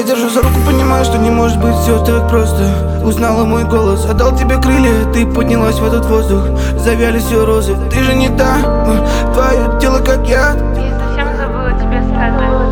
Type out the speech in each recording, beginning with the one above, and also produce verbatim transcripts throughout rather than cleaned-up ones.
держу за руку, понимаю, что не может быть все так просто. Узнала мой голос, отдал тебе крылья, ты поднялась в этот воздух. Завяли все розы, ты же не та, но твое тело как яд. Я совсем забыла тебе сказать.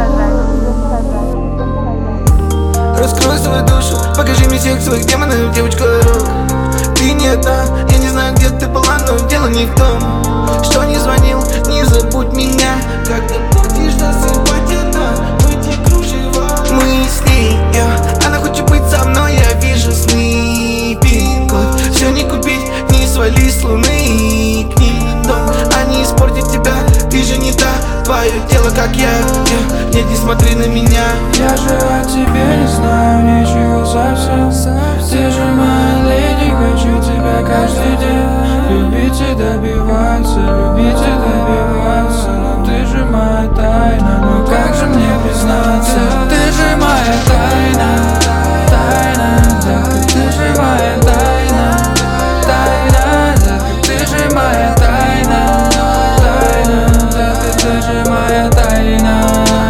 Раскрой свою душу, покажи мне всех своих демонов, девочка рок. Ты не одна, я не знаю, где ты была, но дело не в том, что не звонил, не забудь меня. Когда будешь засыпать одна в эти кружева. Мы с ней, я, она хочет быть со мной, я вижу сны. Пин-код, все не купить, не свали с луны. К ним дом, они испортят тебя, ты же не та, твое тело как я, я. Нет, не смотри на меня. Я же о тебе не знаю ничего совсем. Ты же моя леди, хочу тебя каждый день. Любить и добиваться, любить и добиваться. Но ты же моя тайна, ну как же мне признаться? Ты же моя тайна, тайна, да, ты же моя тайна, тайна, да, ты же моя тайна, тайна, да, ты же моя тайна.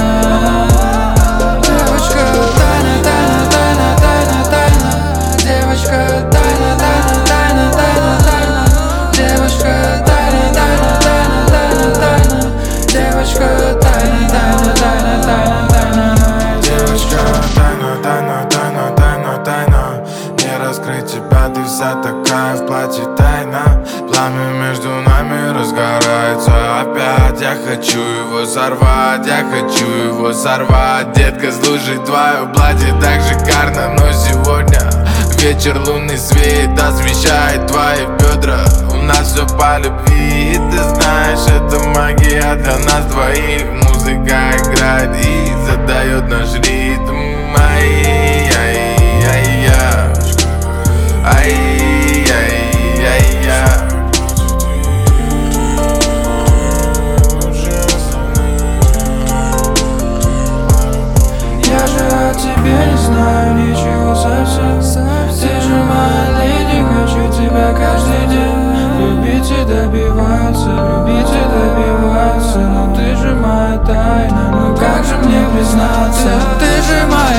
Девочка, тайна, тайна, тайна, тайна, тайна. Девочка, тайна, тайна, тайна, тайна, тайна. Девочка, тайна, тайна, тайна, тайна, тайна. Девочка, тайна, тайна, тайна, тайна, тайна. Девочка, тайна, тайна, тайна, тайна, тайна. Не раскрыть тебя, ты вся такая в платье тайна. Пламя между нами разгорается опять. Я хочу его сорвать, я хочу его сорвать. Детка, слушай, твое платье так шикарно. Но сегодня вечер, лунный свет освещает твои бедра. У нас все по любви, и ты знаешь, это магия для нас двоих. Музыка играет и задает наш ритм. Ай, ай, ай, я. Ай, ай, ай, я. Я же о тебе не знаю ничего совсем. Ты же моя леди, хочу тебя каждый день. Любить и добиваться, любить и добиваться. Но ты же моя тайна, ну как же мне признаться? Ты же моя